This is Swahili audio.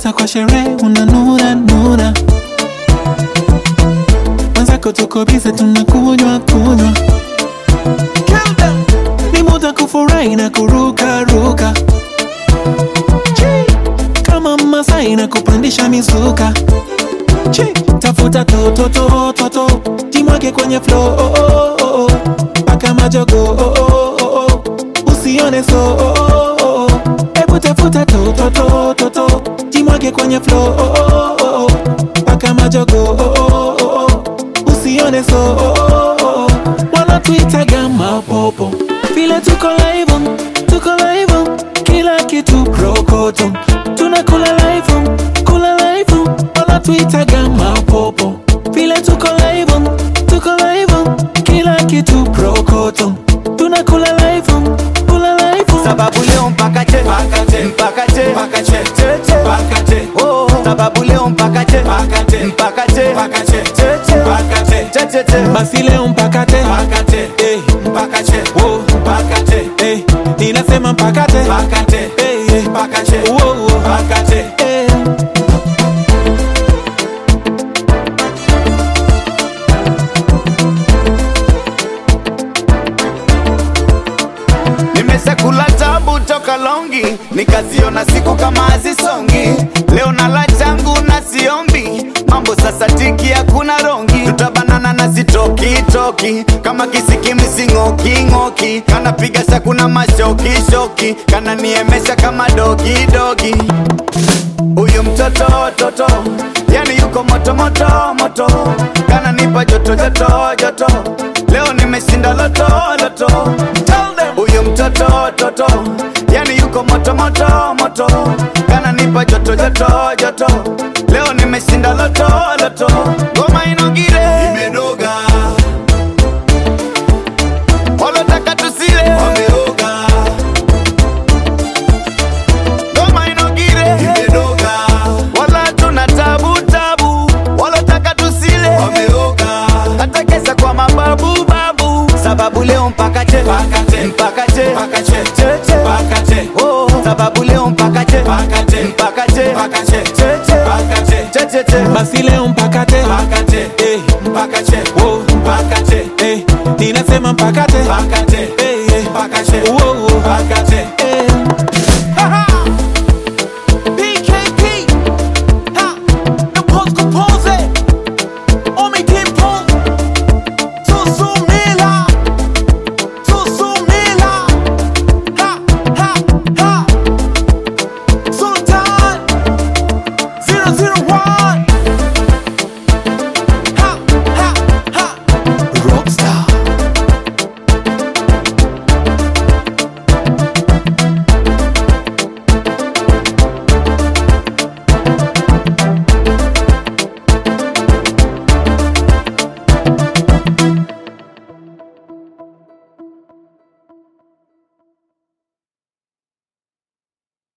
Ukifika kwa sherehe unanuna nuna, wenzako tuko bize tunakunywa kunywa. Ni muda kufurahi na kuruka ruka, kama Masai na kupandisha mizuka. Tafuta toto, jimwage kwenye flow, paka majogo, usione so. Ebu tafuta toto, jimwage kwenye flow, paka majogo, usione so. Wanatuitaga mapopo, vile tuko live, kila kitu prokoto, tunakula live, wanatuitaga mapopo, vile tuko live, kila kitu prokoto, tunakula live, sababu leo mpaka che, oh, sababu leo mpaka che, basi leo mpaka te, oh, ninasema mpaka te, oh, nimeshakula tabu toka longi, nikaziona siku kama hazisongi. Leo nala changu na siombi, mambo sasa tiki hakuna rongi. Tutabanana na sitoki, kama kisikimi singoki. Kana piga shakuna mashoki, kana niemesha kama dogi. Uyu mtoto, yani yuko moto, kana nipa joto. Leo nimeshinda loto. Uyu mtoto, yani yuko moto, kana nipa joto. Leo nimeshinda loto. Ngoma inogire imenoga, walotaka tusile wameoga. Ngoma inogire imenoga, wala tuna tabu, walotaka tusile wameoga. Hata kesa kwa mababu, sababu leo mpaka che, oh, sababu leo mpaka che, basi leo mpaka te, oh, ninasema mpaka te, oh,